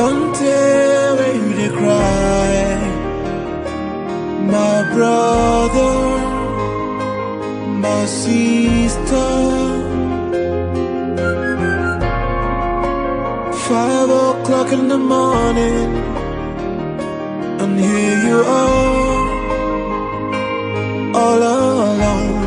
Don't tell where you dey cry, my brother, my sister. 5 o'clock in the morning, and here you are, all alone.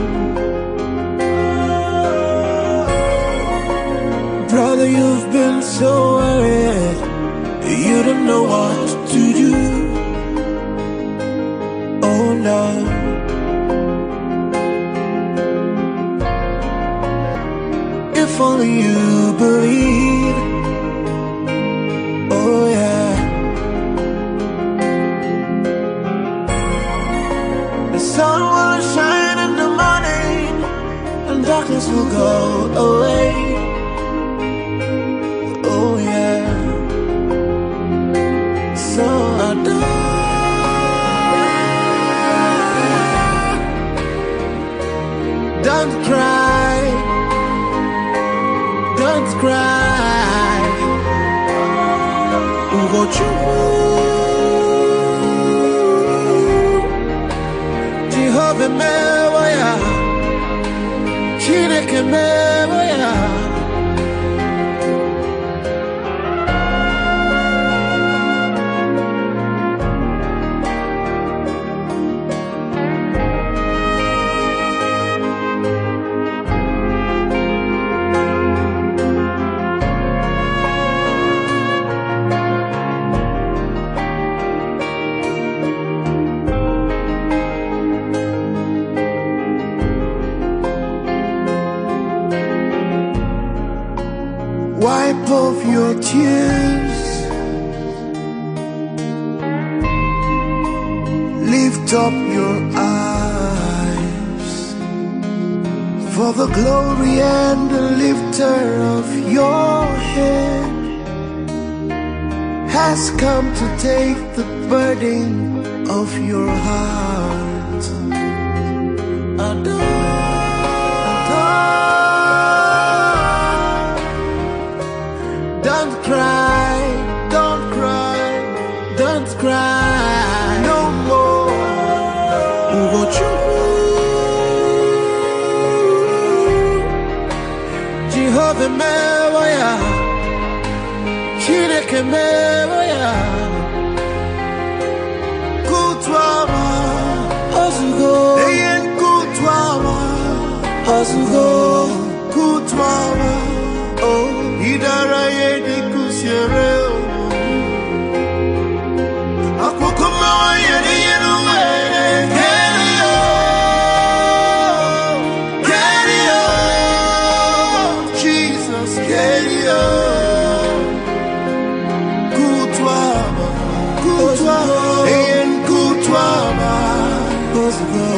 Brother, you've been so worried, you don't know what to do. Oh no. If only you believe. Oh yeah. The sun will shine in the morning, and darkness will go away. Oh yeah. So I don't cry, don't cry. Jehovah mewaya, Chineke mewaya. Wipe off your tears, lift up your eyes, for the glory and the lifter of your head has come to take the burden of your heart. Don't cry, don't cry, don't cry no more. Jehovah mewaya, Chineke mewaya. Kutwama, Ozugo, Eyen Kutwama, Ozugo, Kutwama. Oh, idara yedi kusiere. Akukuma yedi yenuwe. Carry on, Jesus, carry on. Kutwama, Kutwama, Eyen Kutwama, Ozugo.